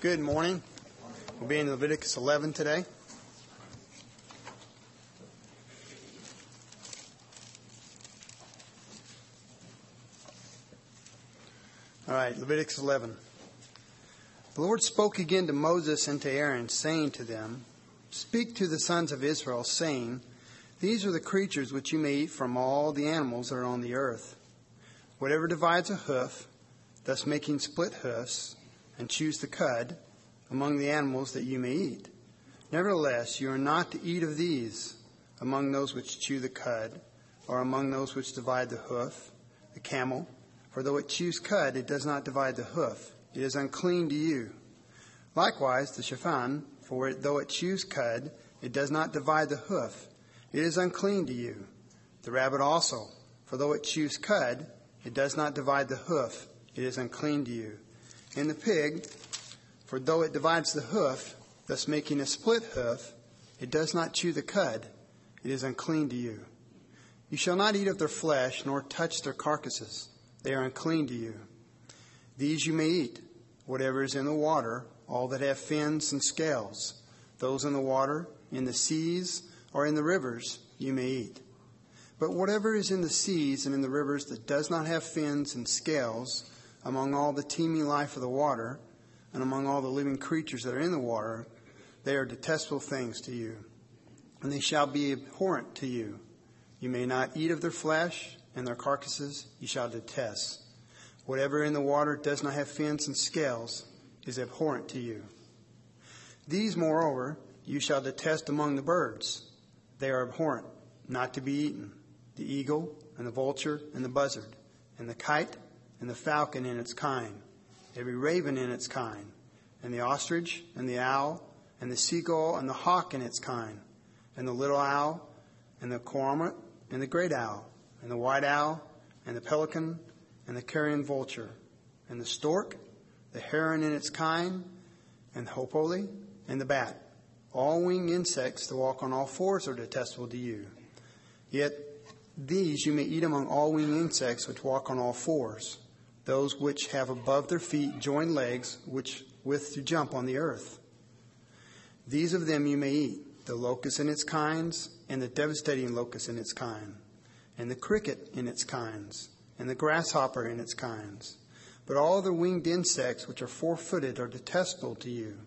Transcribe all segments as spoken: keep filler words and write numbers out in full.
Good morning. We'll be in Leviticus eleven today. All right, Leviticus eleven. The Lord spoke again to Moses and to Aaron, saying to them, Speak to the sons of Israel, saying, These are the creatures which you may eat from all the animals that are on the earth. Whatever divides a hoof, thus making split hoofs, and chews the cud, among the animals that you may eat. Nevertheless, you are not to eat of these among those which chew the cud, or among those which divide the hoof, the camel. For though it chews cud, it does not divide the hoof. It is unclean to you. Likewise, the shaphan, for it, though it chews cud, it does not divide the hoof. It is unclean to you. The rabbit also, for though it chews cud, it does not divide the hoof. It is unclean to you. And the pig, for though it divides the hoof, thus making a split hoof, it does not chew the cud. It is unclean to you. You shall not eat of their flesh, nor touch their carcasses. They are unclean to you. These you may eat, whatever is in the water, all that have fins and scales. Those in the water, in the seas, or in the rivers, you may eat. But whatever is in the seas and in the rivers that does not have fins and scales, among all the teeming life of the water, and among all the living creatures that are in the water, they are detestable things to you, and they shall be abhorrent to you. You may not eat of their flesh, and their carcasses you shall detest. Whatever in the water does not have fins and scales is abhorrent to you. These, moreover, you shall detest among the birds. They are abhorrent, not to be eaten: the eagle, and the vulture, and the buzzard, and the kite, and the falcon in its kind, every raven in its kind, and the ostrich, and the owl, and the seagull, and the hawk in its kind, and the little owl, and the cormorant, and the great owl, and the white owl, and the pelican, and the carrion vulture, and the stork, the heron in its kind, and the hopoli, and the bat. All winged insects that walk on all fours are detestable to you. Yet these you may eat among all winged insects which walk on all fours, those which have above their feet joined legs, which with to jump on the earth. These of them you may eat: the locust in its kinds, and the devastating locust in its kind, and the cricket in its kinds, and the grasshopper in its kinds. But all the winged insects which are four-footed are detestable to you.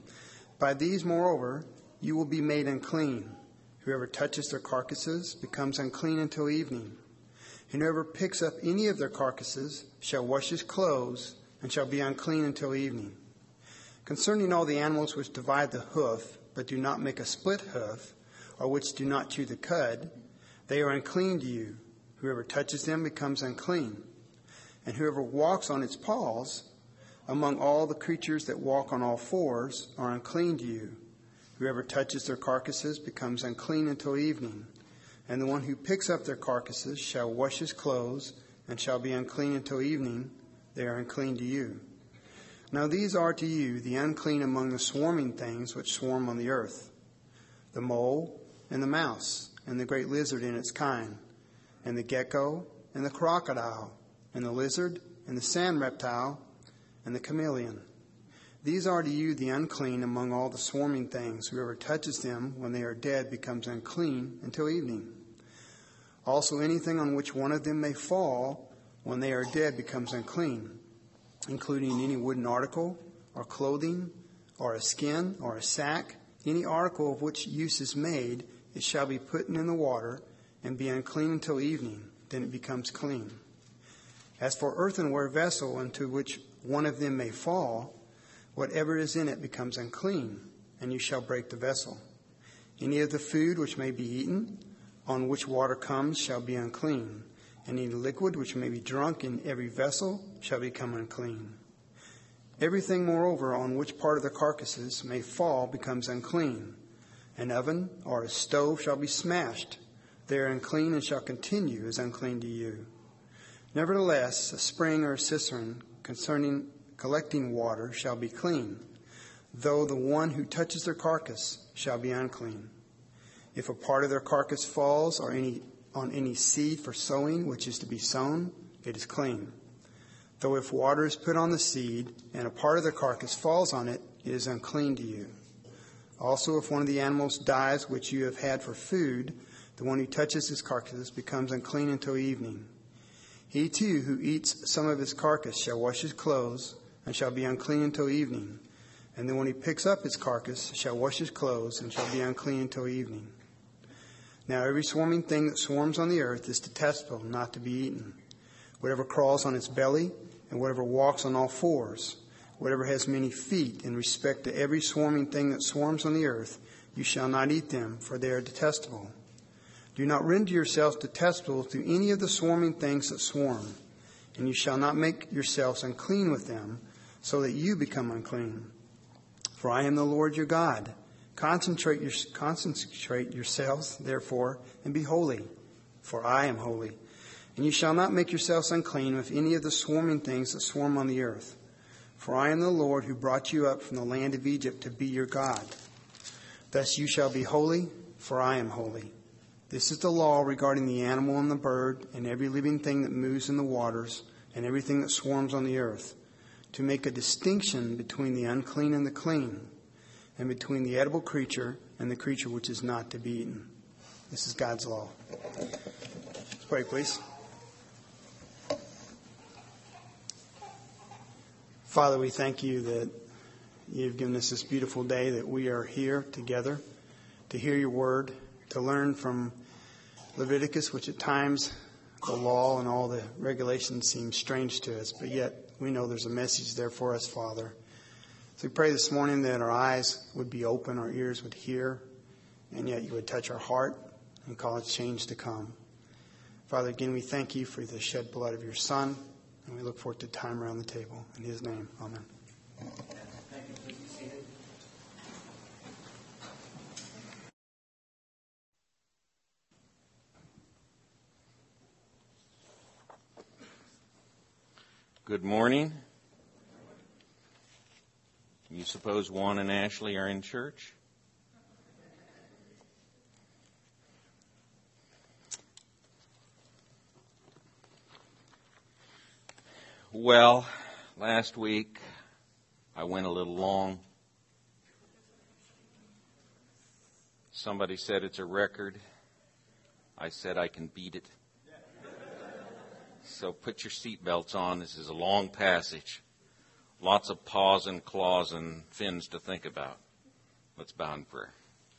By these, moreover, you will be made unclean. Whoever touches their carcasses becomes unclean until evening. And whoever picks up any of their carcasses shall wash his clothes, and shall be unclean until evening. Concerning all the animals which divide the hoof, but do not make a split hoof, or which do not chew the cud, they are unclean to you. Whoever touches them becomes unclean. And whoever walks on its paws, among all the creatures that walk on all fours, are unclean to you. Whoever touches their carcasses becomes unclean until evening. And the one who picks up their carcasses shall wash his clothes, and shall be unclean until evening. They are unclean to you. Now these are to you the unclean among the swarming things which swarm on the earth: the mole, and the mouse, and the great lizard in its kind, and the gecko, and the crocodile, and the lizard, and the sand reptile, and the chameleon. These are to you the unclean among all the swarming things. Whoever touches them when they are dead becomes unclean until evening. Also anything on which one of them may fall when they are dead becomes unclean, including any wooden article, or clothing, or a skin, or a sack. Any article of which use is made, it shall be put in the water, and be unclean until evening. Then it becomes clean. As for earthenware vessel into which one of them may fall, whatever is in it becomes unclean, and you shall break the vessel. Any of the food which may be eaten, on which water comes, shall be unclean, and any liquid which may be drunk in every vessel shall become unclean. Everything, moreover, on which part of the carcasses may fall becomes unclean. An oven or a stove shall be smashed. They are unclean and shall continue as unclean to you. Nevertheless, a spring or a cistern concerning collecting water shall be clean, though the one who touches their carcass shall be unclean. If a part of their carcass falls or any on any seed for sowing which is to be sown, it is clean. Though if water is put on the seed, and a part of the carcass falls on it, it is unclean to you. Also, if one of the animals dies which you have had for food, the one who touches his carcass becomes unclean until evening. He too who eats some of his carcass shall wash his clothes, and shall be unclean until evening. And the one who picks up his carcass shall wash his clothes, and shall be unclean until evening. Now every swarming thing that swarms on the earth is detestable, not to be eaten. Whatever crawls on its belly, and whatever walks on all fours, whatever has many feet, in respect to every swarming thing that swarms on the earth, you shall not eat them, for they are detestable. Do not render yourselves detestable to any of the swarming things that swarm, and you shall not make yourselves unclean with them, so that you become unclean. For I am the Lord your God. Concentrate, your, concentrate yourselves, therefore, and be holy, for I am holy. And you shall not make yourselves unclean with any of the swarming things that swarm on the earth. For I am the Lord who brought you up from the land of Egypt to be your God. Thus you shall be holy, for I am holy. This is the law regarding the animal and the bird, and every living thing that moves in the waters, and everything that swarms on the earth, to make a distinction between the unclean and the clean, and between the edible creature and the creature which is not to be eaten. This is God's law. Let's pray, please. Father, we thank you that you've given us this beautiful day, that we are here together to hear your word, to learn from Leviticus, which at times the law and all the regulations seem strange to us, but yet we know there's a message there for us, Father. So we pray this morning that our eyes would be open, our ears would hear, and yet you would touch our heart and cause change to come. Father, again, we thank you for the shed blood of your Son, and we look forward to time around the table. In his name, amen. Thank you. Please be seated. Good morning. You suppose Juan and Ashley are in church? Well, last week I went a little long. Somebody said it's a record. I said I can beat it. So put your seatbelts on. This is a long passage. Lots of paws and claws and fins to think about. Let's bow in prayer.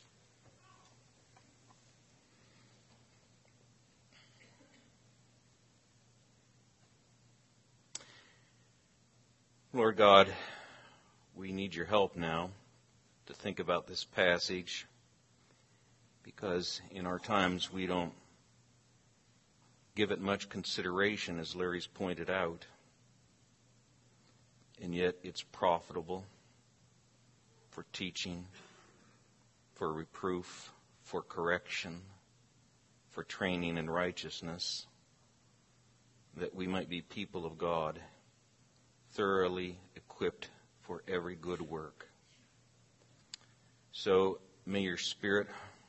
Lord God, we need your help now to think about this passage, because in our times we don't give it much consideration, as Larry's pointed out, and yet it's profitable for teaching, for reproof, for correction, for training in righteousness, that we might be people of God, thoroughly equipped for every good work. So may your Spirit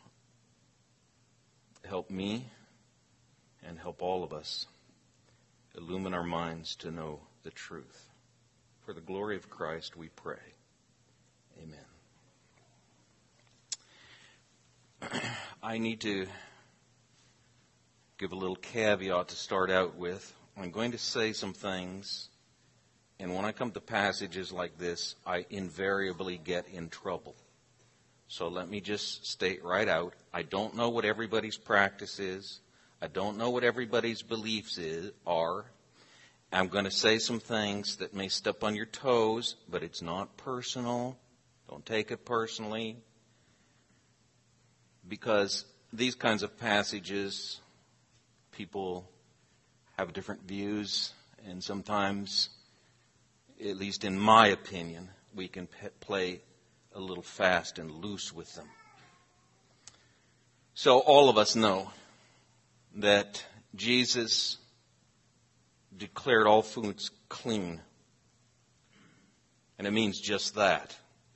help me and help all of us illumine our minds to know the truth. For the glory of Christ we pray. Amen. I need to give a little caveat to start out with. I'm going to say some things, and when I come to passages like this, I invariably get in trouble. So let me just state right out, I don't know what everybody's practice is. I don't know what everybody's beliefs is, are. I'm going to say some things that may step on your toes, but it's not personal. Don't take it personally. Because these kinds of passages, people have different views, and sometimes, at least in my opinion, we can pe- play a little fast and loose with them. So all of us know that Jesus declared all foods clean. And it means just that.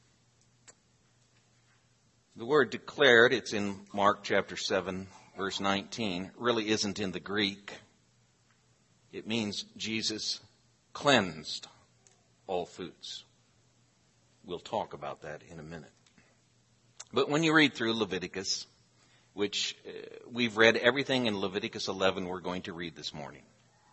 The word declared, it's in Mark chapter seven, verse nineteen, really isn't in the Greek. It means Jesus cleansed all foods. We'll talk about that in a minute. But when you read through Leviticus, which uh, we've read everything in Leviticus eleven we're going to read this morning.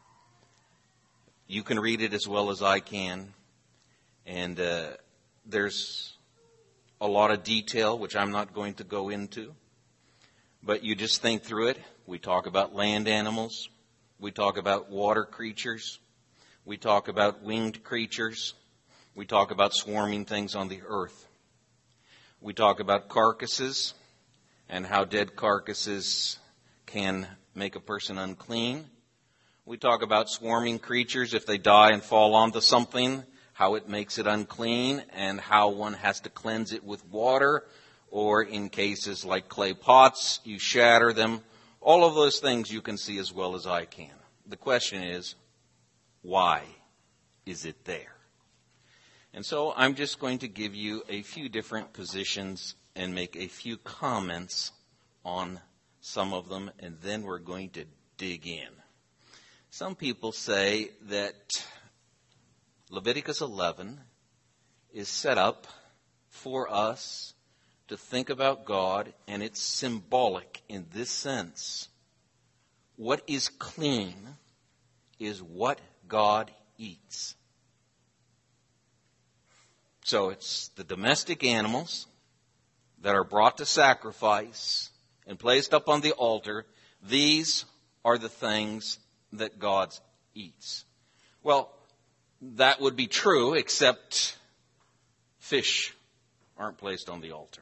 You can read it as well as I can. And uh, there's a lot of detail, which I'm not going to go into. But you just think through it. We talk about land animals. We talk about water creatures. We talk about winged creatures. We talk about swarming things on the earth. We talk about carcasses and how dead carcasses can make a person unclean. We talk about swarming creatures, if they die and fall onto something, how it makes it unclean and how one has to cleanse it with water, or in cases like clay pots, you shatter them. All of those things you can see as well as I can. The question is, why is it there? And so I'm just going to give you a few different positions and make a few comments on some of them, and then we're going to dig in. Some people say that Leviticus eleven is set up for us to think about God, and it's symbolic in this sense. What is clean is what God eats. So it's the domestic animals that are brought to sacrifice and placed up on the altar. These are the things that God eats. Well, that would be true, except fish aren't placed on the altar.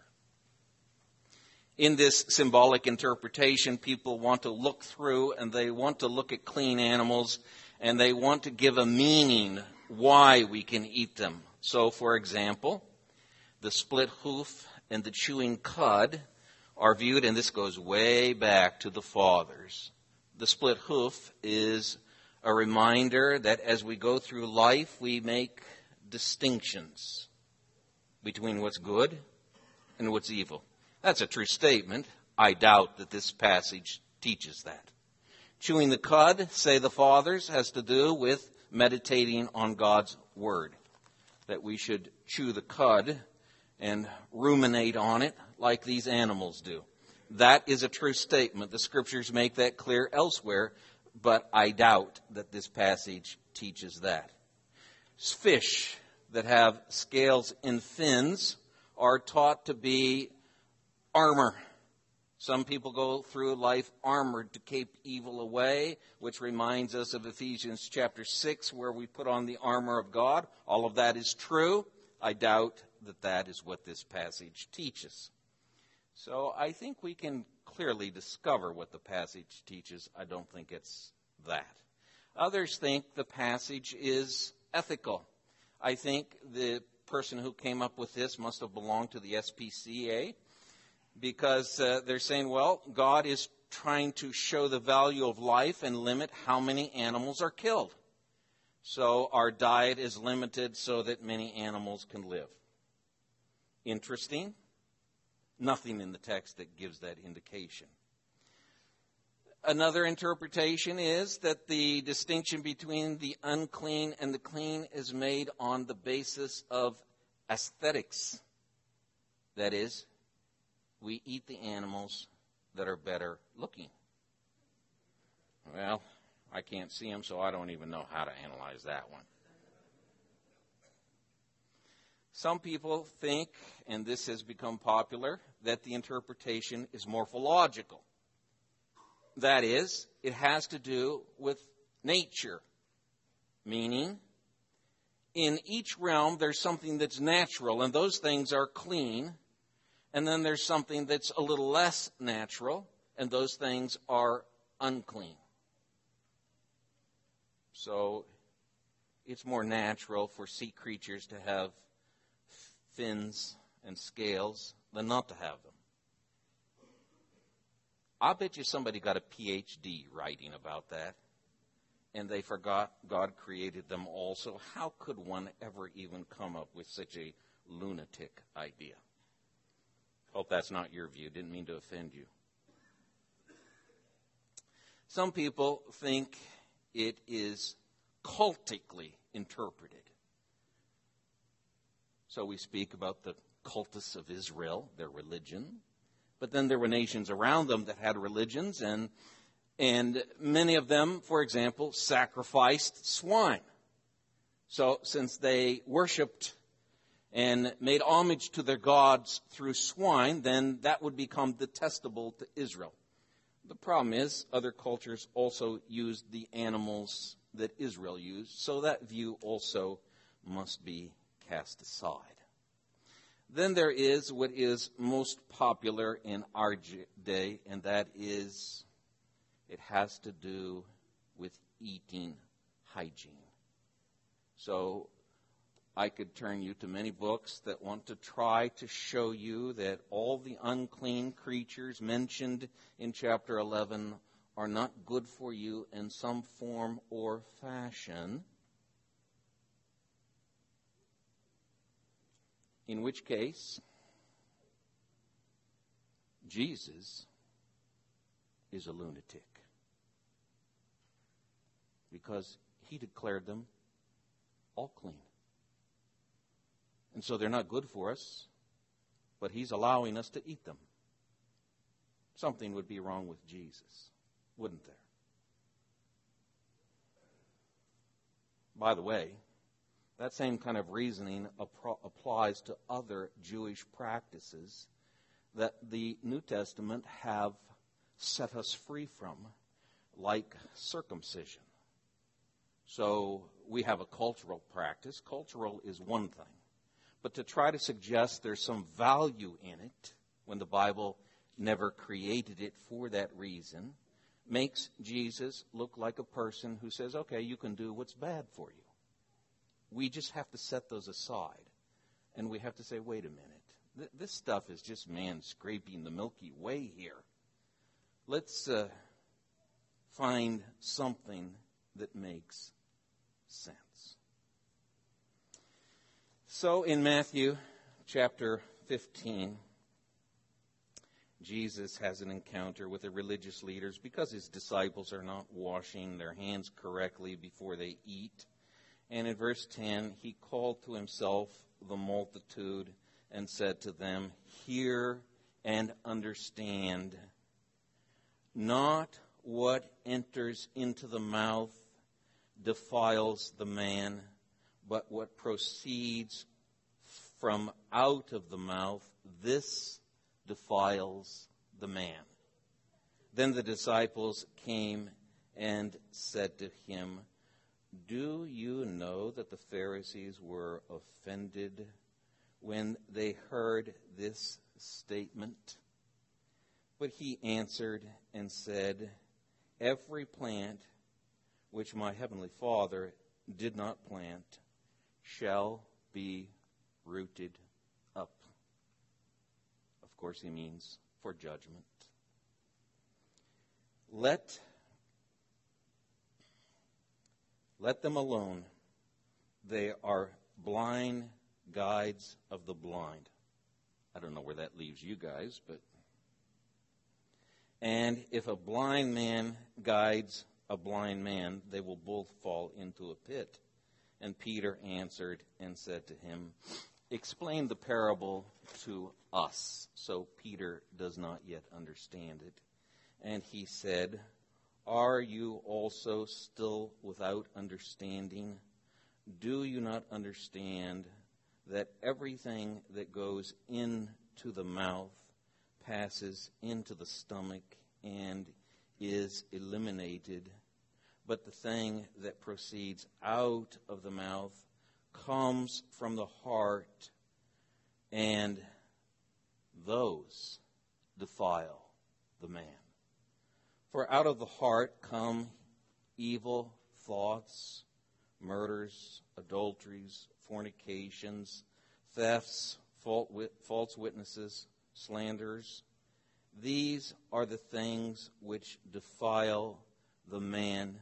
In this symbolic interpretation, people want to look through and they want to look at clean animals and they want to give a meaning why we can eat them. So, for example, the split hoof and the chewing cud are viewed, and this goes way back to the fathers. The split hoof is a reminder that as we go through life, we make distinctions between what's good and what's evil. That's a true statement. I doubt that this passage teaches that. Chewing the cud, say the fathers, has to do with meditating on God's word. That we should chew the cud and ruminate on it like these animals do. That is a true statement. The scriptures make that clear elsewhere, but I doubt that this passage teaches that. Fish that have scales and fins are taught to be armor. Some people go through life armored to keep evil away, which reminds us of Ephesians chapter six, where we put on the armor of God. All of that is true. I doubt that that is what this passage teaches. So I think we can clearly discover what the passage teaches. I don't think it's that. Others think the passage is ethical. I think the person who came up with this must have belonged to the S P C A. Because uh, they're saying, well, God is trying to show the value of life and limit how many animals are killed. So our diet is limited so that many animals can live. Interesting. Nothing in the text that gives that indication. Another interpretation is that the distinction between the unclean and the clean is made on the basis of aesthetics. That is, we eat the animals that are better looking. Well, I can't see them, so I don't even know how to analyze that one. Some people think, and this has become popular, that the interpretation is morphological. That is, it has to do with nature, meaning in each realm there's something that's natural, and those things are clean. And then there's something that's a little less natural, and those things are unclean. So it's more natural for sea creatures to have fins and scales than not to have them. I bet you somebody got a P H D writing about that, and they forgot God created them also. How could one ever even come up with such a lunatic idea? Hope that's not your view. Didn't mean to offend you. Some people think it is cultically interpreted. So we speak about the cultus of Israel, their religion. But then there were nations around them that had religions, and and many of them, for example, sacrificed swine. So since they worshipped and made homage to their gods through swine, then that would become detestable to Israel. The problem is other cultures also used the animals that Israel used, so that view also must be cast aside. Then there is what is most popular in our day, and that is it has to do with eating hygiene. So I could turn you to many books that want to try to show you that all the unclean creatures mentioned in chapter eleven are not good for you in some form or fashion. In which case, Jesus is a lunatic, because he declared them all clean. And so they're not good for us, but he's allowing us to eat them. Something would be wrong with Jesus, wouldn't there? By the way, that same kind of reasoning ap- applies to other Jewish practices that the New Testament have set us free from, like circumcision. So we have a cultural practice. Cultural is one thing. But to try to suggest there's some value in it, when the Bible never created it for that reason, makes Jesus look like a person who says, okay, you can do what's bad for you. We just have to set those aside. And we have to say, wait a minute. Th- this stuff is just man scraping the Milky Way here. Let's uh, find something that makes sense. So in Matthew chapter fifteen, Jesus has an encounter with the religious leaders because his disciples are not washing their hands correctly before they eat. And in verse ten, he called to himself the multitude and said to them, hear and understand. Not what enters into the mouth defiles the man, but what proceeds from out of the mouth, this defiles the man. Then the disciples came and said to him, do you know that the Pharisees were offended when they heard this statement? But he answered and said, every plant which my heavenly Father did not plant shall be rooted up. Of course, he means for judgment. Let Let them alone. They are blind guides of the blind. I don't know where that leaves you guys, but... And if a blind man guides a blind man, they will both fall into a pit. And Peter answered and said to him, explain the parable to us. So Peter does not yet understand it. And he said, are you also still without understanding? Do you not understand that everything that goes into the mouth passes into the stomach and is eliminated, but the thing that proceeds out of the mouth comes from the heart, and those defile the man? For out of the heart come evil thoughts, murders, adulteries, fornications, thefts, false witnesses, slanders. These are the things which defile the man.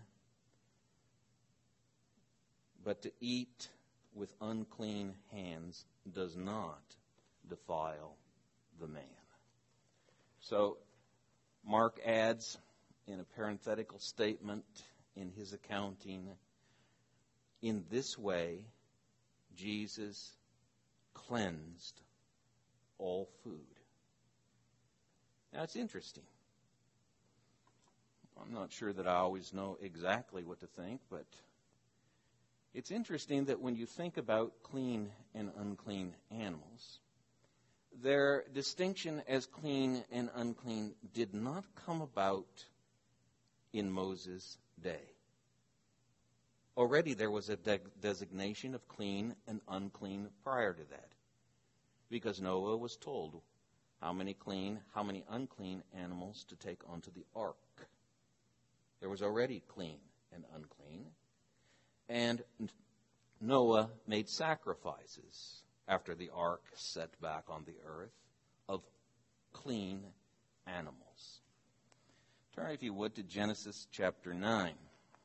But to eat with unclean hands does not defile the man. So Mark adds in a parenthetical statement in his accounting, In this way, Jesus cleansed all food. Now, it's interesting. I'm not sure that I always know exactly what to think, but it's interesting that when you think about clean and unclean animals, their distinction as clean and unclean did not come about in Moses' day. Already there was a de- designation of clean and unclean prior to that, because Noah was told how many clean, how many unclean animals to take onto the ark. There was already clean and unclean. And Noah made sacrifices after the ark set back on the earth of clean animals. Turn, if you would, to Genesis chapter nine.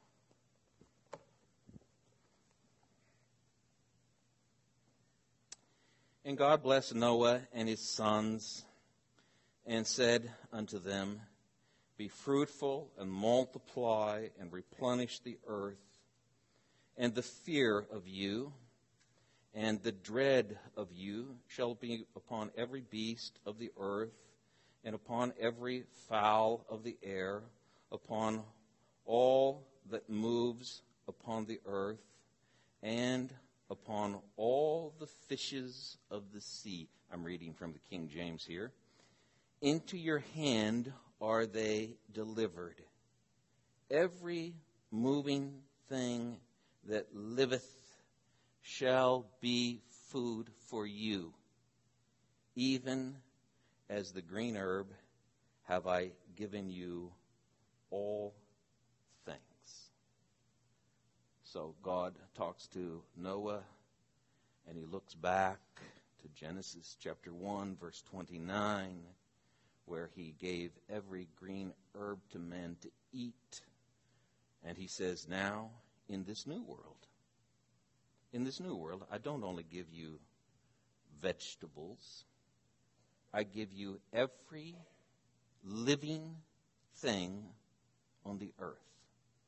And God blessed Noah and his sons and said unto them, Be fruitful and multiply and replenish the earth, and the fear of you and the dread of you shall be upon every beast of the earth and upon every fowl of the air, upon all that moves upon the earth, and upon all the fishes of the sea. I'm reading from the King James here. Into your hand are they delivered. Every moving thing that liveth shall be food for you. Even as the green herb have I given you all things. So God talks to Noah, and he looks back to Genesis chapter one, verse twenty-nine, where he gave every green herb to men to eat. And he says, now, in this new world, in this new world, I don't only give you vegetables, I give you every living thing on the earth,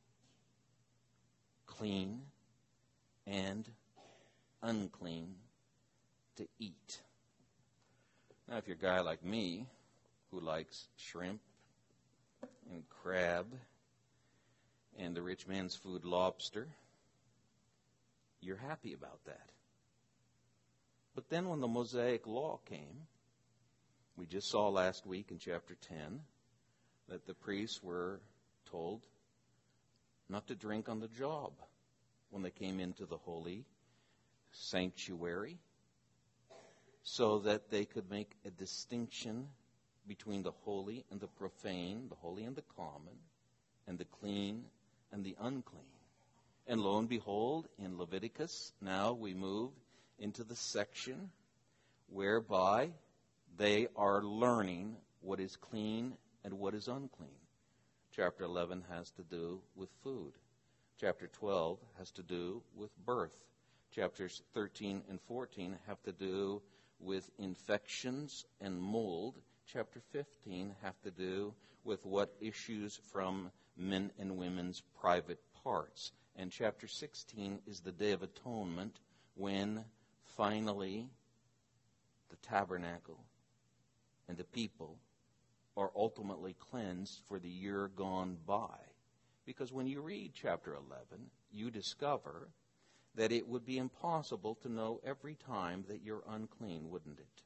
clean and unclean, to eat. Now, if you're a guy like me, who likes shrimp and crab and the rich man's food, lobster, you're happy about that. But then when the Mosaic Law came, we just saw last week in chapter ten that the priests were told not to drink on the job when they came into the holy sanctuary, so that they could make a distinction between the holy and the profane, the holy and the common, and the clean and the unclean. And lo and behold, in Leviticus, now we move into the section whereby they are learning what is clean and what is unclean. Chapter eleven has to do with food. Chapter twelve has to do with birth. Chapters thirteen and fourteen have to do with infections and mold. Chapter fifteen have to do with what issues from men and women's private parts. And chapter sixteen is the Day of Atonement, when finally the tabernacle and the people are ultimately cleansed for the year gone by. Because when you read chapter eleven, you discover that it would be impossible to know every time that you're unclean, wouldn't it?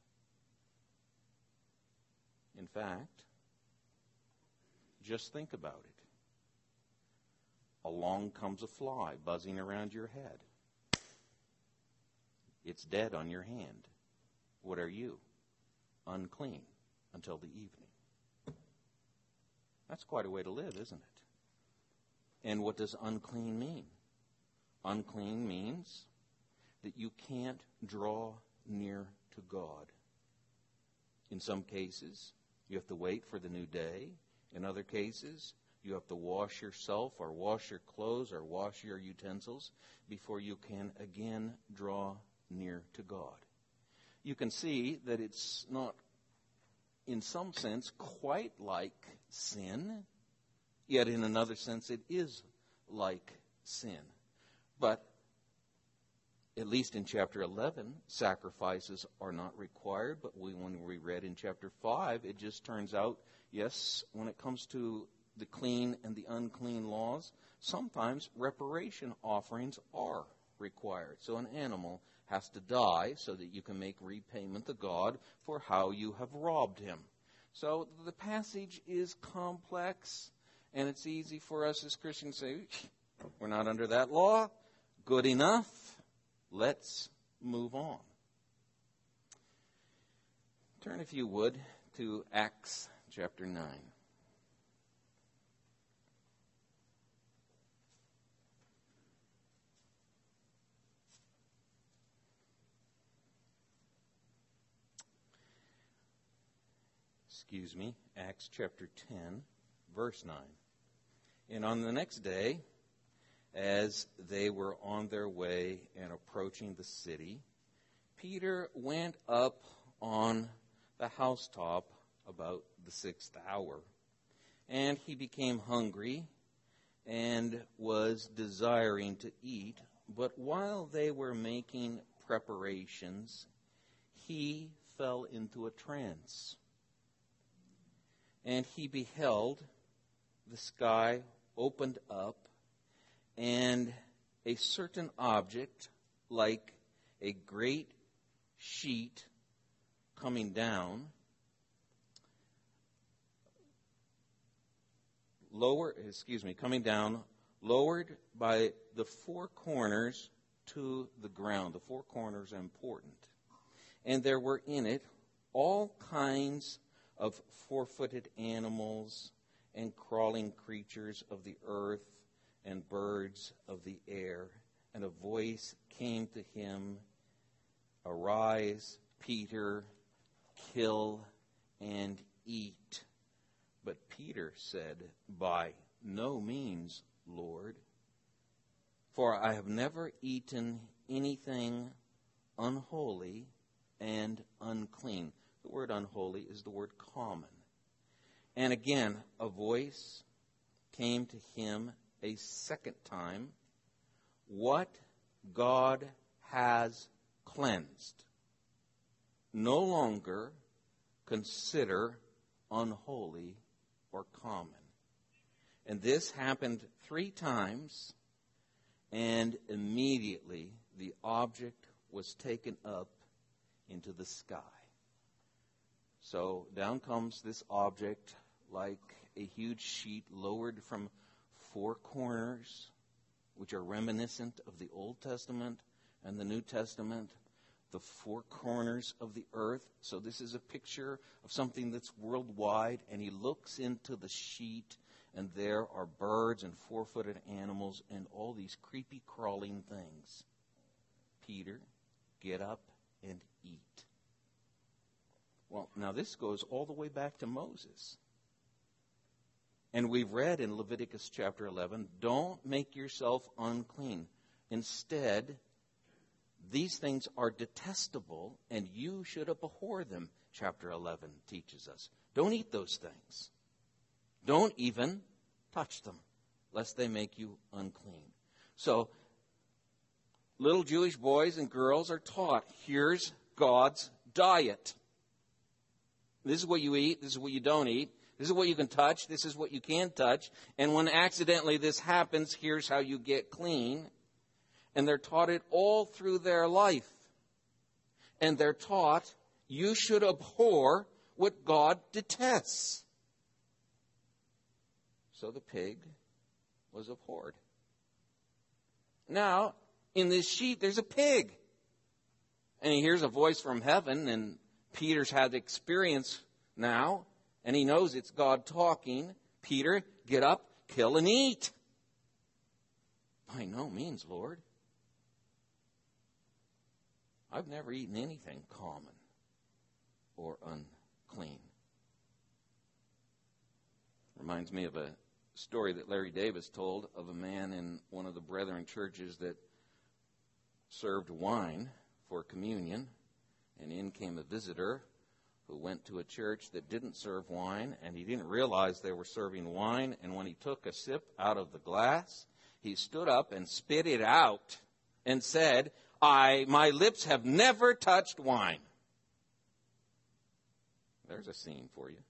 In fact, just think about it. Along comes a fly buzzing around your head. It's dead on your hand. What are you? Unclean until the evening. That's quite a way to live, isn't it? And what does unclean mean? Unclean means that you can't draw near to God. In some cases, you have to wait for the new day. In other cases, you have to wash yourself or wash your clothes or wash your utensils before you can again draw near to God. You can see that it's not, in some sense, quite like sin, yet in another sense it is like sin. But at least in chapter eleven, sacrifices are not required. But we, when we read in chapter five, it just turns out, yes, when it comes to the clean and the unclean laws, sometimes reparation offerings are required. So an animal has to die so that you can make repayment to God for how you have robbed him. So the passage is complex, and it's easy for us as Christians to say, we're not under that law. Good enough. Let's move on. Turn, if you would, to Acts chapter nine. Excuse me, Acts chapter ten, verse nine. And on the next day, as they were on their way and approaching the city, Peter went up on the housetop about the sixth hour, and he became hungry and was desiring to eat. But while they were making preparations, he fell into a trance. And he beheld the sky opened up, and a certain object, like a great sheet coming down, lower, excuse me, coming down, lowered by the four corners to the ground. The four corners are important. And there were in it all kinds of four-footed animals and crawling creatures of the earth and birds of the air. And a voice came to him, "Arise, Peter, kill and eat." But Peter said, "By no means, Lord, for I have never eaten anything unholy and unclean." The word unholy is the word common. And again, a voice came to him a second time, "What God has cleansed, no longer consider unholy or common." And this happened three times, and immediately the object was taken up into the sky. So down comes this object like a huge sheet lowered from four corners, which are reminiscent of the Old Testament and the New Testament, the four corners of the earth. So this is a picture of something that's worldwide, and he looks into the sheet, and there are birds and four-footed animals and all these creepy crawling things. "Peter, get up and eat." Well, now this goes all the way back to Moses. And we've read in Leviticus chapter eleven, don't make yourself unclean. Instead, these things are detestable and you should abhor them, chapter eleven teaches us. Don't eat those things. Don't even touch them, lest they make you unclean. So, little Jewish boys and girls are taught, here's God's diet. This is what you eat. This is what you don't eat. This is what you can touch. This is what you can't touch. And when accidentally this happens, here's how you get clean. And they're taught it all through their life. And they're taught you should abhor what God detests. So the pig was abhorred. Now, in this sheet, there's a pig. And he hears a voice from heaven, and Peter's had the experience now, and he knows it's God talking. "Peter, get up, kill and eat." "By no means, Lord. I've never eaten anything common or unclean." Reminds me of a story that Larry Davis told of a man in one of the Brethren churches that served wine for communion. And in came a visitor who went to a church that didn't serve wine, and he didn't realize they were serving wine. And when he took a sip out of the glass, he stood up and spit it out and said, I, my lips have never touched wine. There's a scene for you.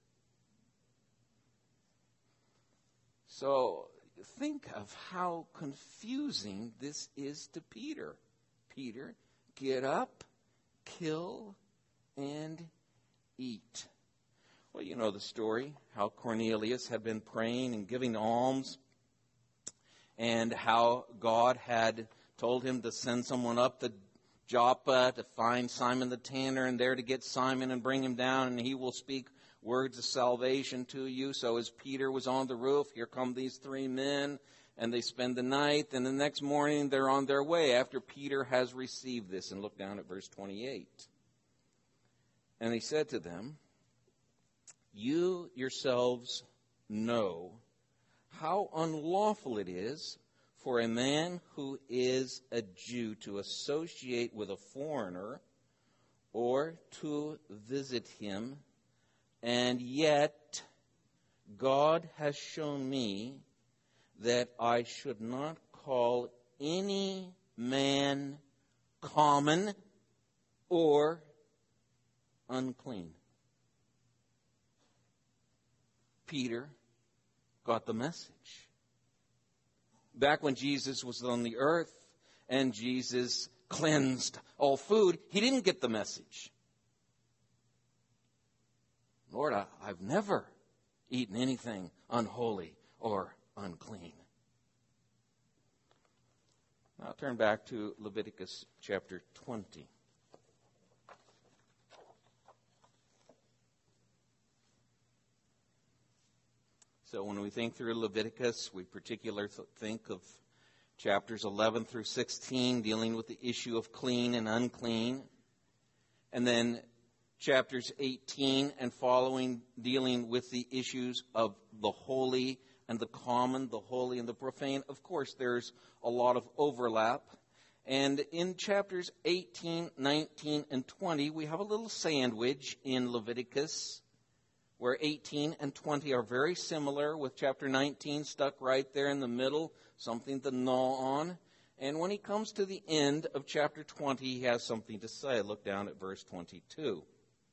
So think of how confusing this is to Peter. Peter, get up, kill, and eat. Well, you know the story, how Cornelius had been praying and giving alms, and how God had told him to send someone up to Joppa to find Simon the tanner, and there to get Simon and bring him down, and he will speak words of salvation to you. So as Peter was on the roof, here come these three men, and they spend the night, and the next morning they're on their way after Peter has received this. And look down at verse twenty-eight. And he said to them, you yourselves know how unlawful it is for a man who is a Jew to associate with a foreigner or to visit him, and yet God has shown me that I should not call any man common or unclean. Peter got the message. Back when Jesus was on the earth and Jesus cleansed all food, he didn't get the message. Lord, I, I've never eaten anything unholy or unclean. Now turn back to Leviticus chapter twenty. So when we think through Leviticus, we particularly think of chapters eleven through sixteen dealing with the issue of clean and unclean. And then chapters eighteen and following dealing with the issues of the holy and the common, the holy and the profane. Of course, there's a lot of overlap. And in chapters eighteen, nineteen, and twenty, we have a little sandwich in Leviticus where eighteen and twenty are very similar, with chapter nineteen stuck right there in the middle, something to gnaw on. And when he comes to the end of chapter twenty, he has something to say. Look down at verse twenty-two.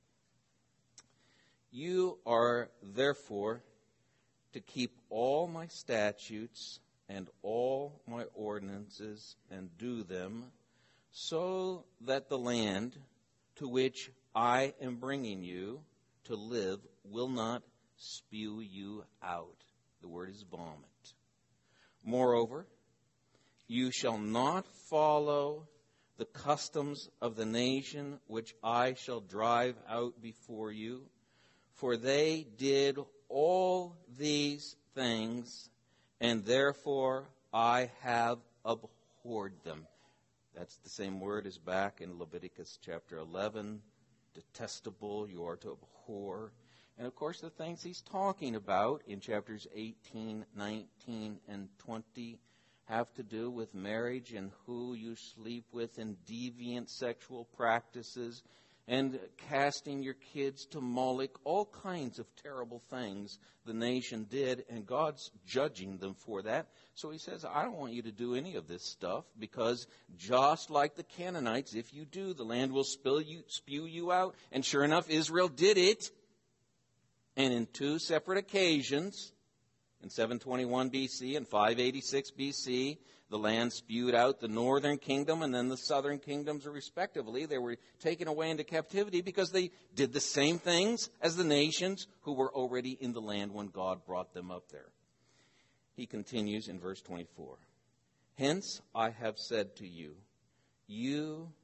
You are therefore to keep all my statutes and all my ordinances and do them, so that the land to which I am bringing you to live will not spew you out. The word is vomit. Moreover, you shall not follow the customs of the nation which I shall drive out before you, for they did all these things, and therefore I have abhorred them. That's the same word as back in Leviticus chapter eleven. Detestable, you are to abhor. And of course the things he's talking about in chapters eighteen, nineteen, and twenty have to do with marriage and who you sleep with, and deviant sexual practices, and casting your kids to Moloch, all kinds of terrible things the nation did, and God's judging them for that. So he says, I don't want you to do any of this stuff, because just like the Canaanites, if you do, the land will spill you, spew you out. And sure enough, Israel did it. And in two separate occasions, in seven twenty-one B C and five eighty-six B C, the land spewed out the northern kingdom and then the southern kingdoms respectively. They were taken away into captivity because they did the same things as the nations who were already in the land when God brought them up there. He continues in verse twenty-four. Hence I have said to you, you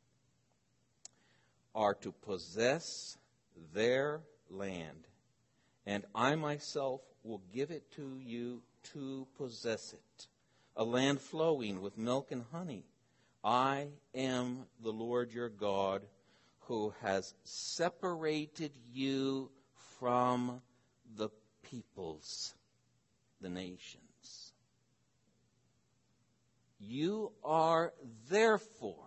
are to possess their land, and I myself will give it to you to possess it, a land flowing with milk and honey. I am the Lord your God, who has separated you from the peoples, the nations. You are therefore,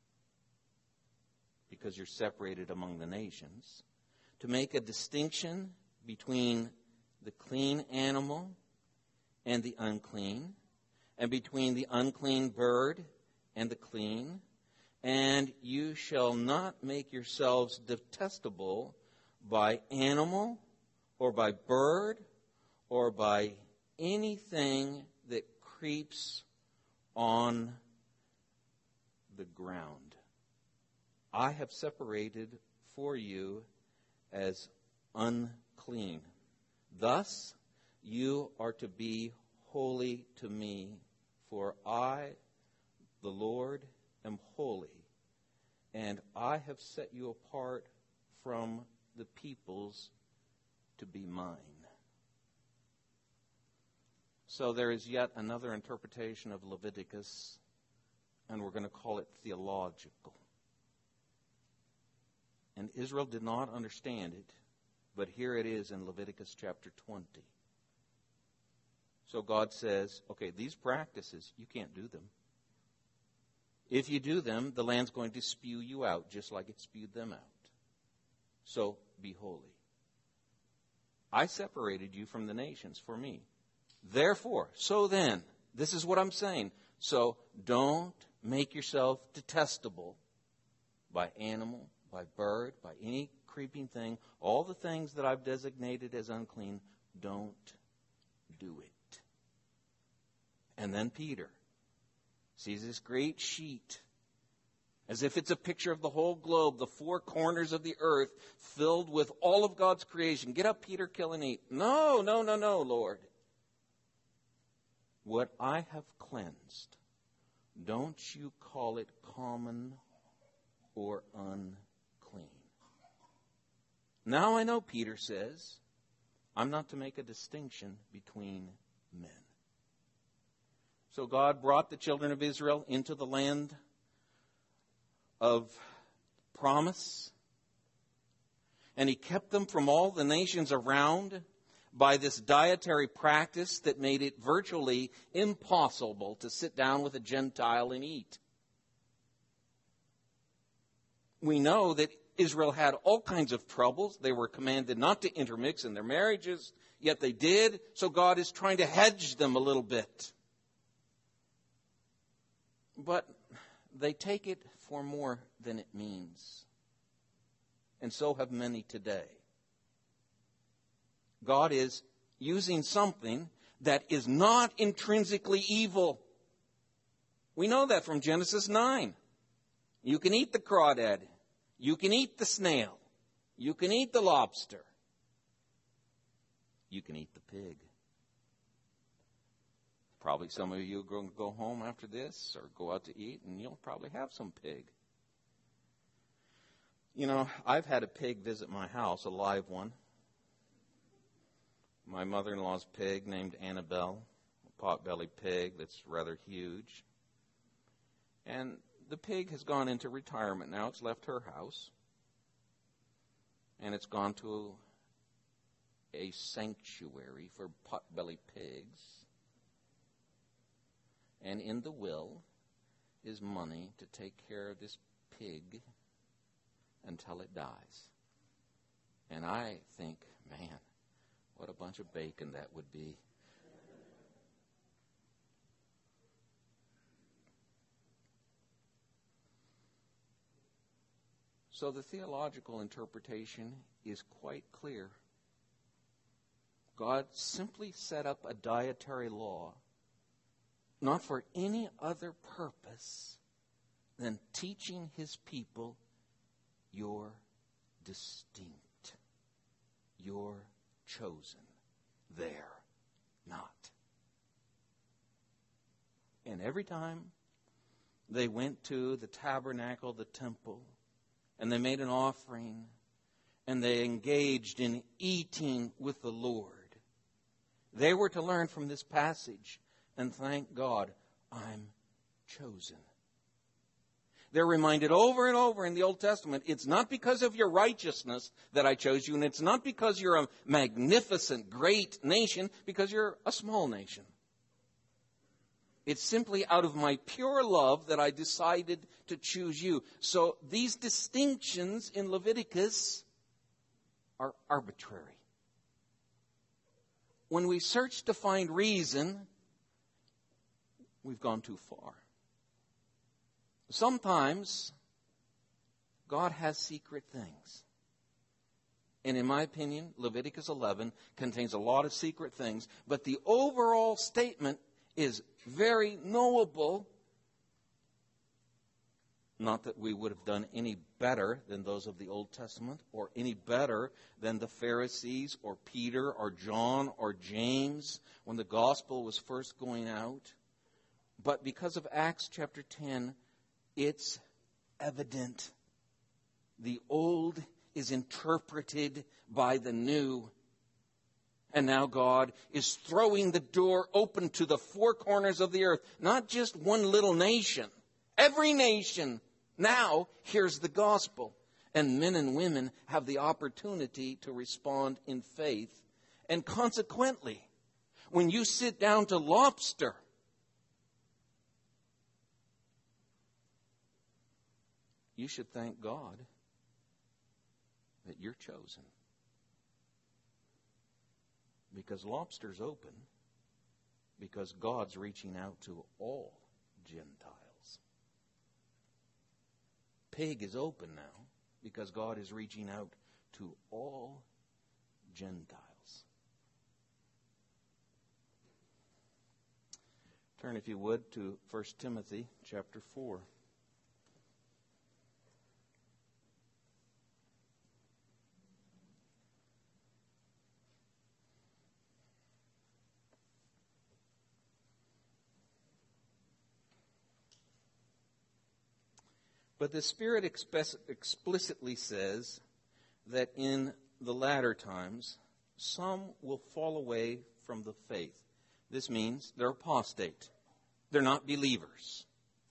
because you're separated among the nations, to make a distinction between the clean animal and the unclean, and between the unclean bird and the clean, And you shall not make yourselves detestable by animal or by bird or by anything that creeps on the ground. I have separated for you as unclean. Thus you are to be holy to me, for I, the Lord, am holy, and I have set you apart from the peoples to be mine. So there is yet another interpretation of Leviticus, and we're going to call it theological. And Israel did not understand it, but here it is in Leviticus chapter twenty. So God says, okay, these practices, you can't do them. If you do them, the land's going to spew you out, just like it spewed them out. So be holy. I separated you from the nations for me. Therefore, so then, this is what I'm saying. So don't make yourself detestable by animal, by bird, by any creeping thing. All the things that I've designated as unclean, don't do it. And then Peter sees this great sheet, as if it's a picture of the whole globe, the four corners of the earth, filled with all of God's creation. Get up, Peter, kill and eat. No, no, no, no, Lord. What I have cleansed, don't you call it common or unclean. Now I know, Peter says, I'm not to make a distinction between men. So God brought the children of Israel into the land of promise, and He kept them from all the nations around by this dietary practice that made it virtually impossible to sit down with a Gentile and eat. We know that Israel had all kinds of troubles. They were commanded not to intermix in their marriages, yet they did. So God is trying to hedge them a little bit. But they take it for more than it means. And so have many today. God is using something that is not intrinsically evil. We know that from Genesis nine. You can eat the crawdad. You can eat the snail. You can eat the lobster. You can eat the pig. Probably some of you are going to go home after this or go out to eat, and you'll probably have some pig. You know, I've had a pig visit my house, a live one. My mother-in-law's pig named Annabelle, a pot-bellied pig that's rather huge. And the pig has gone into retirement now. It's left her house. And it's gone to a sanctuary for pot-bellied pigs. And in the will is money to take care of this pig until it dies. And I think, man, what a bunch of bacon that would be. So the theological interpretation is quite clear. God simply set up a dietary law, not for any other purpose than teaching His people, you're distinct. You're chosen. They're not. And every time they went to the tabernacle, the temple, and they made an offering, and they engaged in eating with the Lord, they were to learn from this passage and thank God, I'm chosen. They're reminded over and over in the Old Testament, it's not because of your righteousness that I chose you, and it's not because you're a magnificent, great nation, because you're a small nation. It's simply out of my pure love that I decided to choose you. So these distinctions in Leviticus are arbitrary. When we search to find reason, we've gone too far. Sometimes God has secret things. And in my opinion, Leviticus eleven contains a lot of secret things, but the overall statement is very knowable. Not that we would have done any better than those of the Old Testament, or any better than the Pharisees, or Peter, or John, or James, when the gospel was first going out. But because of Acts chapter ten, it's evident. The old is interpreted by the new. And now God is throwing the door open to the four corners of the earth. Not just one little nation. Every nation now hears the gospel. And men and women have the opportunity to respond in faith. And consequently, when you sit down to lobster, you should thank God that you're chosen. Because lobster's open, because God's reaching out to all Gentiles. Pig is open now, because God is reaching out to all Gentiles. Turn, if you would, to First Timothy chapter four. But the Spirit explicitly says that in the latter times, some will fall away from the faith. This means they're apostate. They're not believers.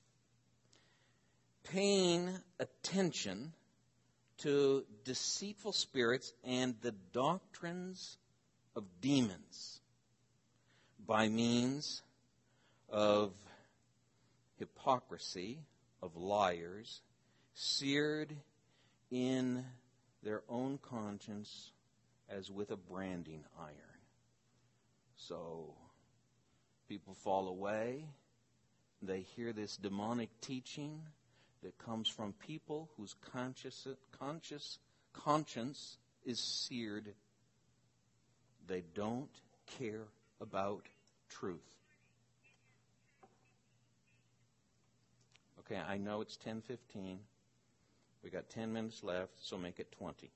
Paying attention to deceitful spirits and the doctrines of demons by means of hypocrisy, of liars, seared in their own conscience as with a branding iron. So people fall away. They hear this demonic teaching that comes from people whose conscious, conscious conscience is seared. They don't care about truth. Okay, I know it's ten fifteen. We got ten minutes left, so make it twenty.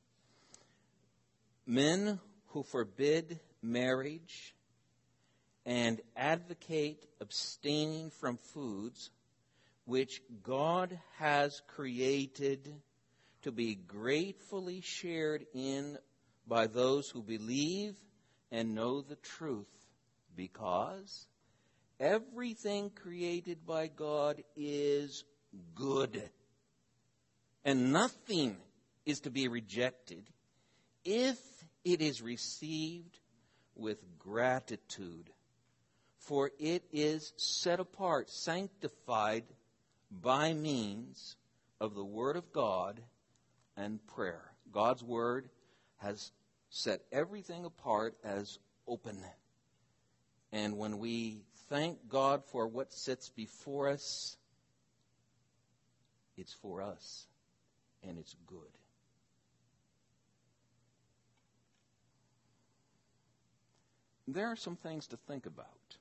Men who forbid marriage and advocate abstaining from foods which God has created to be gratefully shared in by those who believe and know the truth, because everything created by God is good, and nothing is to be rejected if it is received with gratitude, for it is set apart, sanctified by means of the Word of God and prayer. God's Word has set everything apart as open. And when we thank God for what sits before us, it's for us, and it's good. There are some things to think about.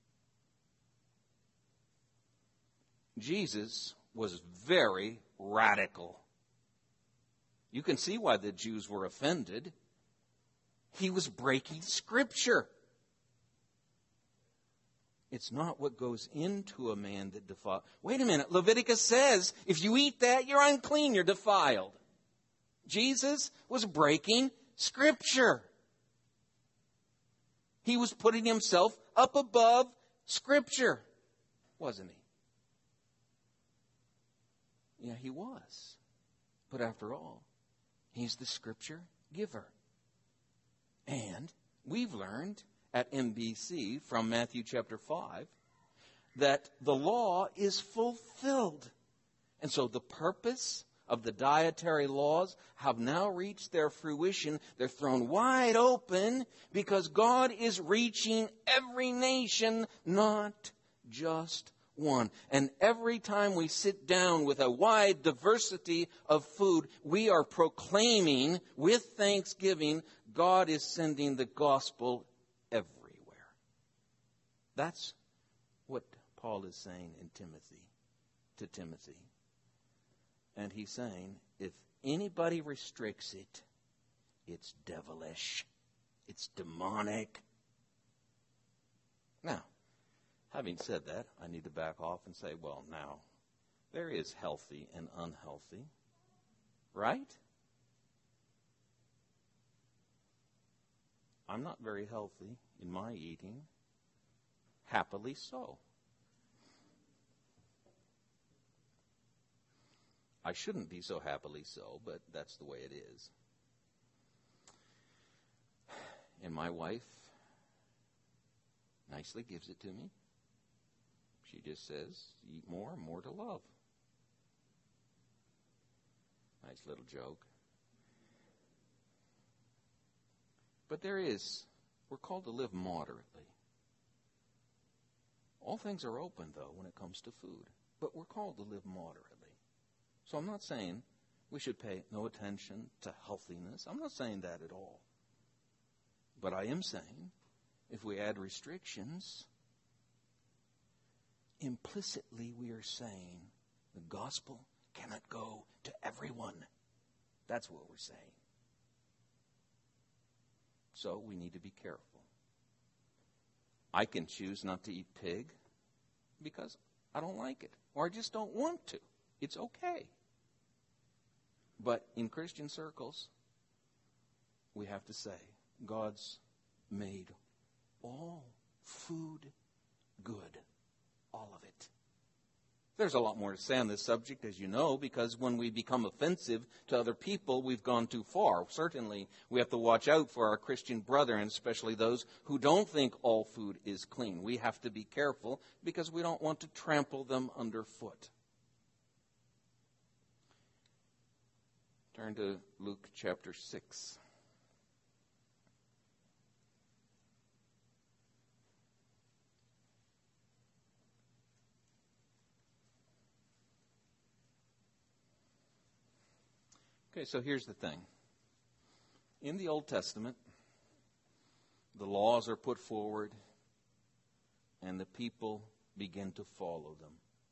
Jesus was very radical. You can see why the Jews were offended. He was breaking Scripture. It's not what goes into a man that defiles. Wait a minute. Leviticus says, if you eat that, you're unclean, you're defiled. Jesus was breaking Scripture. He was putting himself up above Scripture, wasn't he? Yeah, he was. But after all, he's the Scripture giver. And we've learned at M B C from Matthew chapter five that the law is fulfilled. And so the purpose of the dietary laws have now reached their fruition. They're thrown wide open because God is reaching every nation, not just one. And every time we sit down with a wide diversity of food, we are proclaiming with thanksgiving, God is sending the gospel everywhere. That's what Paul is saying in Timothy, to Timothy. And he's saying, if anybody restricts it, it's devilish. It's demonic. Now, having said that, I need to back off and say, well, now, there is healthy and unhealthy, right? I'm not very healthy in my eating, happily so. I shouldn't be so happily so, but that's the way it is. And my wife nicely gives it to me. She just says, eat more, more to love. Nice little joke. But there is, we're called to live moderately. All things are open, though, when it comes to food. But we're called to live moderately. So I'm not saying we should pay no attention to healthiness. I'm not saying that at all. But I am saying, if we add restrictions, implicitly we are saying the gospel cannot go to everyone. That's what we're saying. So we need to be careful. I can choose not to eat pig because I don't like it, or I just don't want to. It's okay. But in Christian circles, we have to say, God's made all food good. All of it. There's a lot more to say on this subject, as you know, because when we become offensive to other people, we've gone too far. Certainly, we have to watch out for our Christian brethren, especially those who don't think all food is clean. We have to be careful because we don't want to trample them underfoot. Turn to Luke chapter six. Okay, so here's the thing. In the Old Testament, the laws are put forward and the people begin to follow them.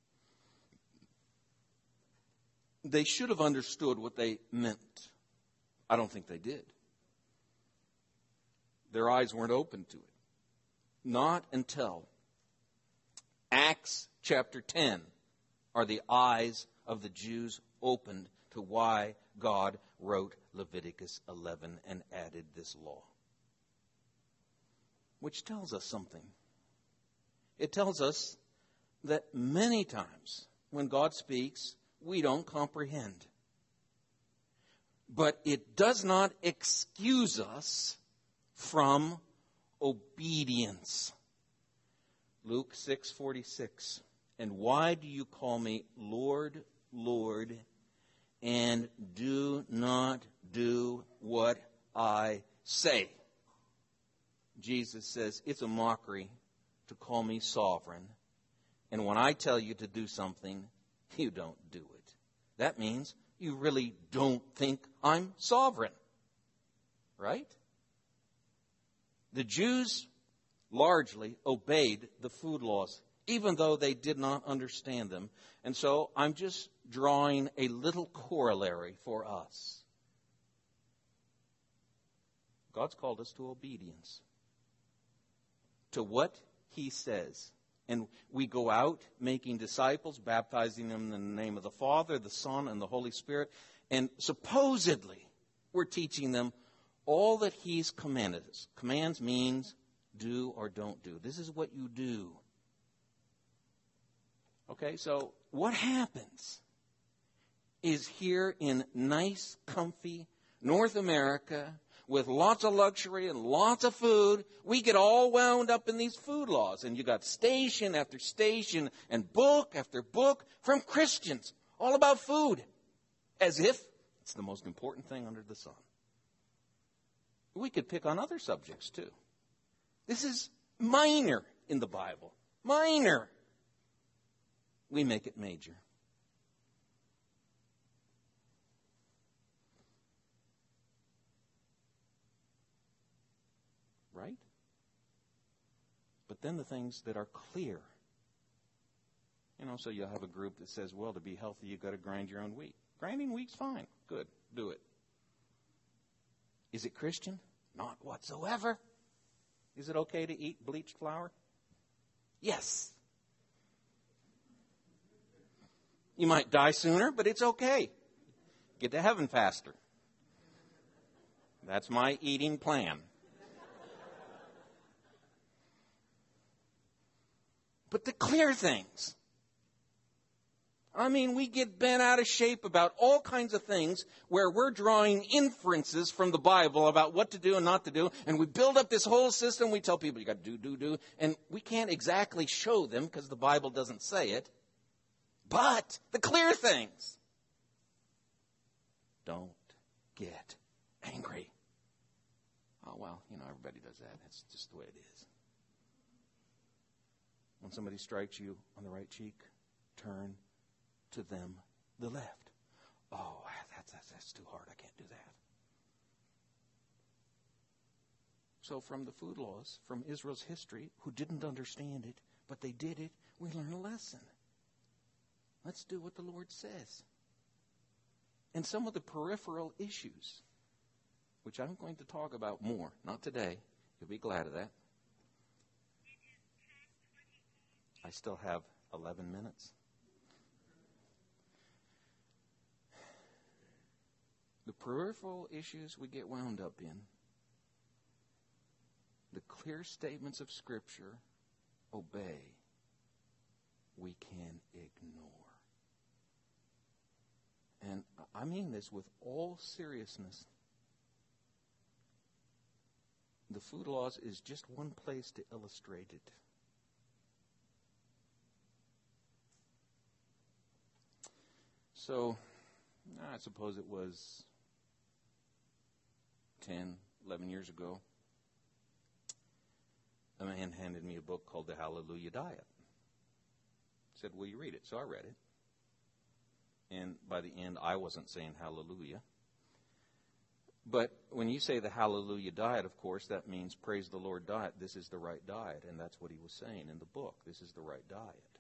They should have understood what they meant. I don't think they did. Their eyes weren't open to it. Not until Acts chapter ten are the eyes of the Jews opened to why God wrote Leviticus eleven and added this law. Which tells us something. It tells us that many times when God speaks, we don't comprehend. But it does not excuse us from obedience. Luke six forty-six. And why do you call me Lord, Lord, and do not do what I say? Jesus says, it's a mockery to call me sovereign. And when I tell you to do something, you don't do it. That means you really don't think I'm sovereign. Right? The Jews largely obeyed the food laws, even though they did not understand them. And so I'm just drawing a little corollary for us. God's called us to obedience, to what He says. And we go out making disciples, baptizing them in the name of the Father, the Son, and the Holy Spirit. And supposedly, we're teaching them all that He's commanded us. Commands means do or don't do. This is what you do. Okay, so what happens is here in nice, comfy North America, with lots of luxury and lots of food, we get all wound up in these food laws. And you got station after station and book after book from Christians all about food, as if it's the most important thing under the sun. We could pick on other subjects too. This is minor in the Bible. Minor. we make it major. Right? But then the things that are clear. You know, so you'll have a group that says, well, to be healthy, you've got to grind your own wheat. Grinding wheat's fine. Good. Do it. Is it Christian? Not whatsoever. Is it okay to eat bleached flour? Yes. You might die sooner, but it's okay. Get to heaven faster. That's my eating plan. But the clear things. I mean, we get bent out of shape about all kinds of things where we're drawing inferences from the Bible about what to do and not to do. And we build up this whole system. We tell people, you got to do, do, do. And we can't exactly show them because the Bible doesn't say it. But the clear things. Don't get angry. Oh, well, you know, everybody does that. That's just the way it is. When somebody strikes you on the right cheek, turn to them the left. Oh, that's, that's, that's too hard. I can't do that. So from the food laws, from Israel's history, who didn't understand it, but they did it, we learn a lesson. Let's do what the Lord says. And some of the peripheral issues, which I'm going to talk about more, not today. You'll be glad of that. I still have eleven minutes. The peripheral issues we get wound up in, the clear statements of Scripture, obey, we can ignore. And I mean this with all seriousness. The food laws is just one place to illustrate it. So, I suppose it was ten, eleven years ago, a man handed me a book called The Hallelujah Diet. He said, will you read it? So I read it. And by the end, I wasn't saying hallelujah. But when you say the Hallelujah Diet, of course, that means praise the Lord diet. This is the right diet. And that's what he was saying in the book. This is the right diet.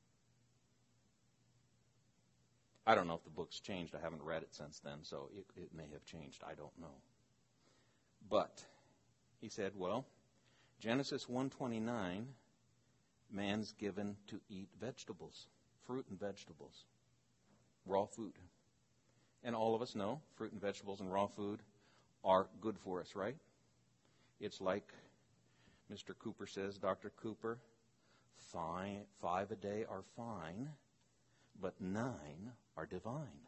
I don't know if the book's changed. I haven't read it since then, so it, it may have changed. I don't know. But he said, well, Genesis one twenty-nine, man's given to eat vegetables, fruit and vegetables, raw food. And all of us know fruit and vegetables and raw food are good for us, right? It's like Mister Cooper says, Doctor Cooper, fine, five a day are fine, but nine are divine.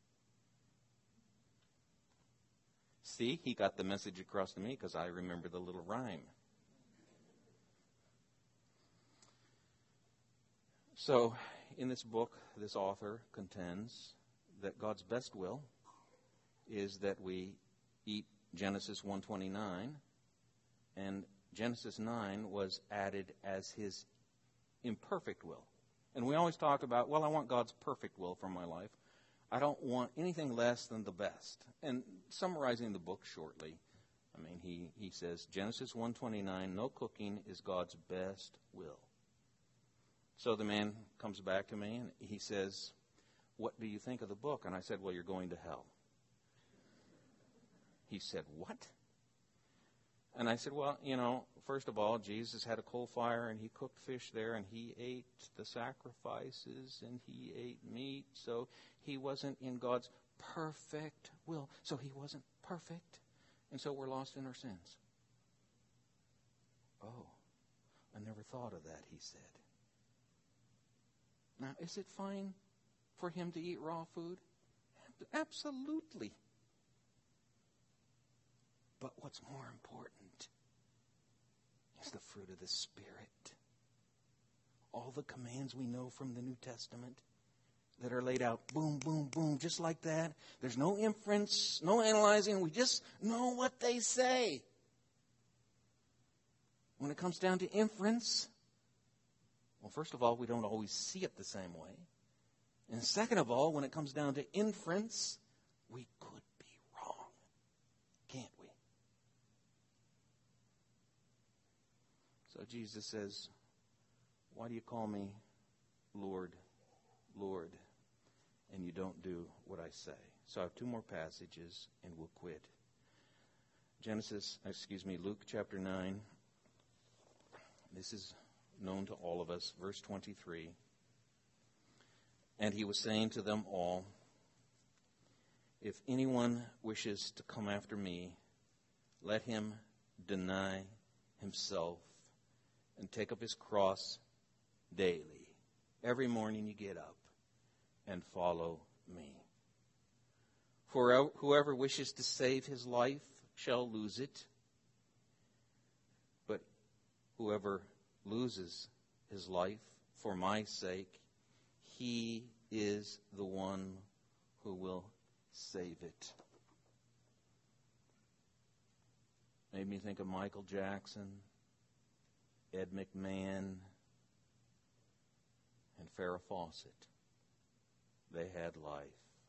See, he got the message across to me because I remember the little rhyme. So, in this book, this author contends that God's best will is that we eat Genesis one twenty-nine, and Genesis nine was added as his imperfect will. And we always talk about, well, I want God's perfect will for my life. I don't want anything less than the best. And summarizing the book shortly, I mean, he, he says, Genesis one twenty-nine, no cooking is God's best will. So the man comes back to me and he says, what do you think of the book? And I said, well, you're going to hell. He said, what? And I said, well, you know, first of all, Jesus had a coal fire and he cooked fish there and he ate the sacrifices and he ate meat. So he wasn't in God's perfect will. So he wasn't perfect. And so we're lost in our sins. Oh, I never thought of that, he said. Now, is it fine for him to eat raw food? Absolutely. But what's more important is the fruit of the Spirit. All the commands we know from the New Testament that are laid out, boom, boom, boom, just like that. There's no inference, no analyzing. We just know what they say. When it comes down to inference, Well, first of all, we don't always see it the same way. And second of all, when it comes down to inference, we could be wrong, can't we? So Jesus says, why do you call me Lord, Lord, and you don't do what I say? So I have two more passages and we'll quit. Genesis, excuse me, Luke chapter nine. This is known to all of us. Verse twenty-three. And he was saying to them all, if anyone wishes to come after me, let him deny himself and take up his cross daily. Every morning you get up and follow me. For whoever wishes to save his life shall lose it, but whoever loses his life for my sake, he is the one who will save it. Made me think of Michael Jackson, Ed McMahon, and Farrah Fawcett. They had life.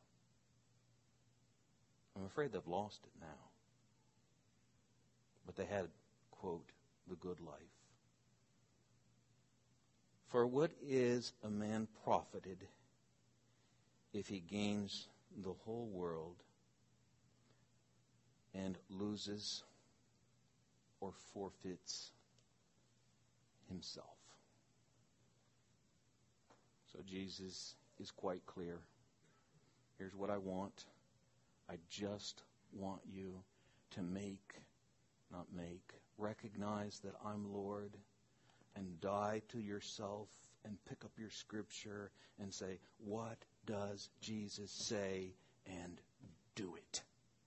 I'm afraid they've lost it now. But they had, quote, the good life. For what is a man profited if he gains the whole world and loses or forfeits himself? So Jesus is quite clear. Here's what I want. I just want you to make, not make, recognize that I'm Lord, and die to yourself and pick up your scripture and say, what does Jesus say? And do it.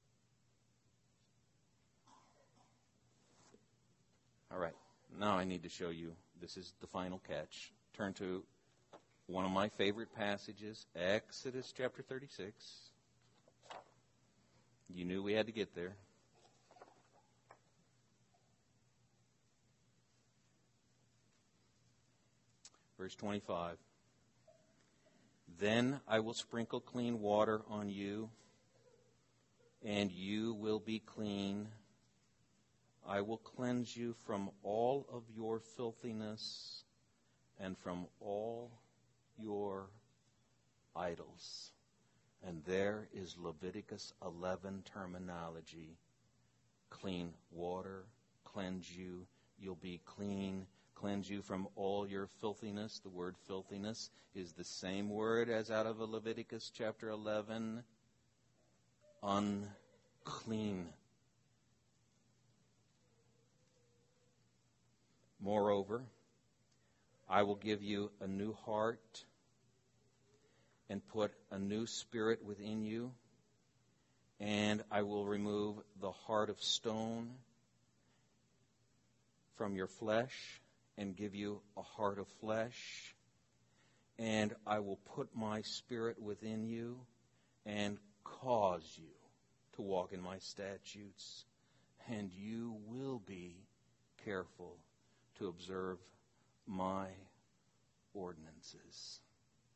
All right. Now I need to show you. This is the final catch. Turn to one of my favorite passages, Exodus chapter thirty-six. You knew we had to get there. Verse twenty-five. Then I will sprinkle clean water on you, and you will be clean. I will cleanse you from all of your filthiness and from all your idols. And there is Leviticus eleven terminology. Clean water, cleanse you, you'll be clean. Cleanse you from all your filthiness. The word filthiness is the same word as out of Leviticus chapter eleven. Unclean. Moreover, I will give you a new heart and put a new spirit within you, and I will remove the heart of stone from your flesh and give you a heart of flesh, and I will put my spirit within you and cause you to walk in my statutes, and you will be careful to observe my ordinances.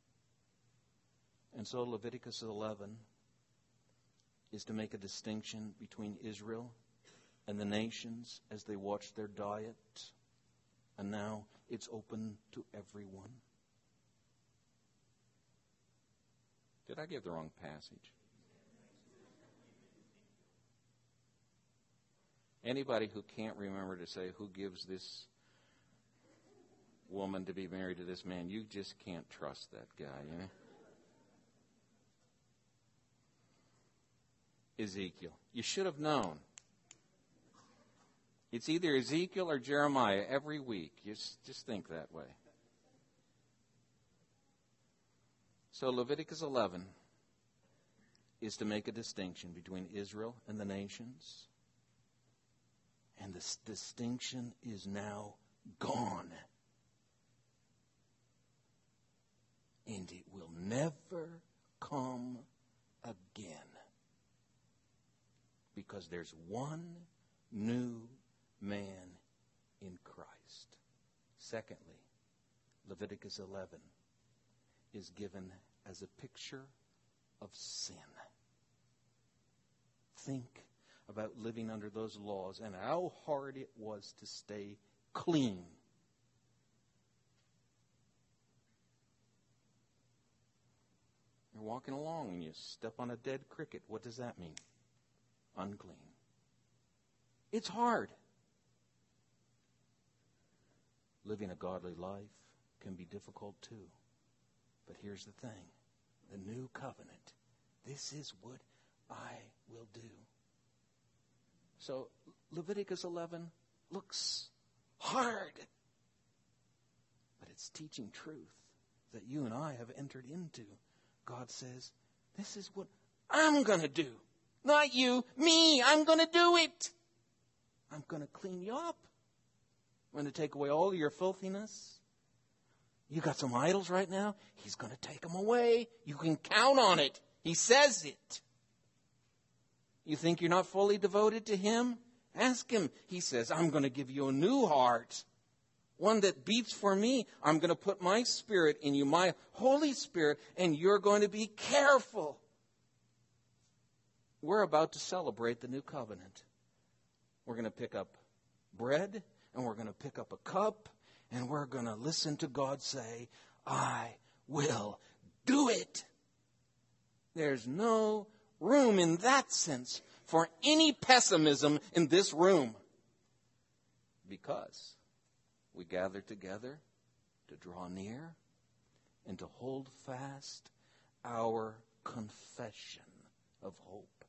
And so Leviticus eleven is to make a distinction between Israel and the nations as they watch their diet. And now it's open to everyone. Did I give the wrong passage? Anybody who can't remember to say who gives this woman to be married to this man, you just can't trust that guy, you know? Ezekiel. You should have known. It's either Ezekiel or Jeremiah every week. Just, just think that way. So Leviticus eleven is to make a distinction between Israel and the nations. And this distinction is now gone. And it will never come again. Because there's one new man in Christ. Secondly, Leviticus eleven is given as a picture of sin. Think about living under those laws and how hard it was to stay clean. You're walking along and you step on a dead cricket. What does that mean? Unclean. It's hard. Living a godly life can be difficult too. But here's the thing. The new covenant. This is what I will do. So Leviticus eleven looks hard. But it's teaching truth that you and I have entered into. God says, this is what I'm going to do. Not you, me. I'm going to do it. I'm going to clean you up. I'm going to take away all your filthiness. You got some idols right now? He's going to take them away. You can count on it. He says it. You think you're not fully devoted to Him? Ask Him. He says, I'm going to give you a new heart. One that beats for me. I'm going to put my Spirit in you, my Holy Spirit, and you're going to be careful. We're about to celebrate the new covenant. We're going to pick up bread, and we're going to pick up a cup, and we're going to listen to God say, I will do it. There's no room in that sense for any pessimism in this room. Because we gather together to draw near and to hold fast our confession of hope.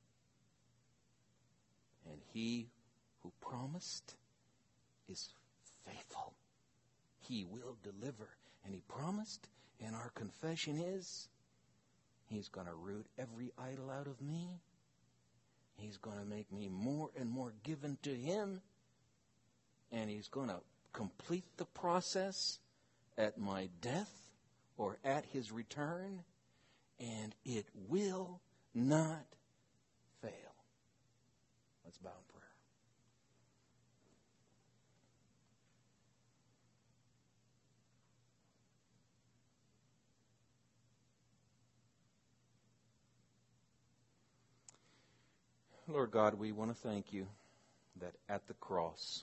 And He who promised is faithful. He will deliver. And He promised, and our confession is, He's going to root every idol out of me. He's going to make me more and more given to Him. And He's going to complete the process at my death or at His return. And it will not fail. Let's bow in prayer. Lord God, we want to thank You that at the cross,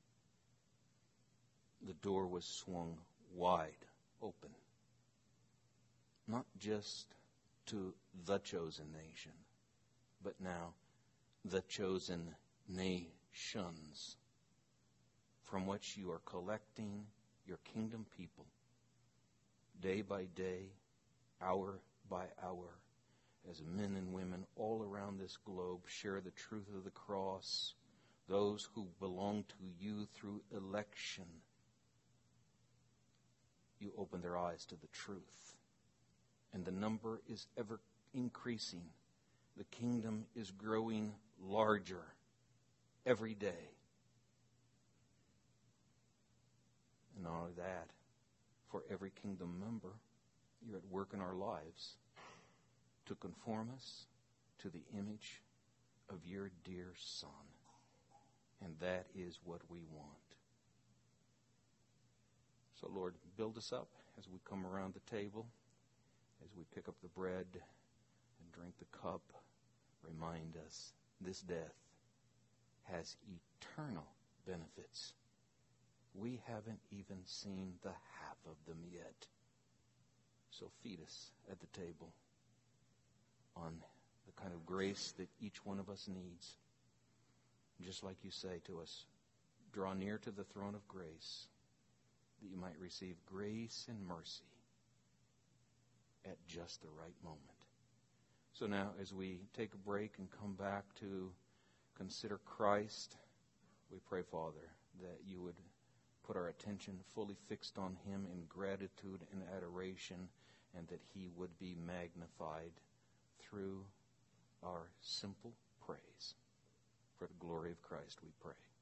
the door was swung wide open. Not just to the chosen nation, but now the chosen nations, from which You are collecting Your kingdom people day by day, hour by hour, as men and women all around this globe share the truth of the cross, those who belong to You through election. You open their eyes to the truth. And the number is ever increasing. The kingdom is growing larger every day. And not only that, for every kingdom member, You're at work in our lives to conform us to the image of Your dear Son. And that is what we want. So, Lord, build us up as we come around the table, as we pick up the bread and drink the cup. Remind us this death has eternal benefits. We haven't even seen the half of them yet. So feed us at the table on the kind of grace that each one of us needs. Just like You say to us, draw near to the throne of grace, that you might receive grace and mercy at just the right moment. So now, as we take a break and come back to consider Christ, we pray, Father, that You would put our attention fully fixed on Him in gratitude and adoration, and that He would be magnified through our simple praise. For the glory of Christ we pray.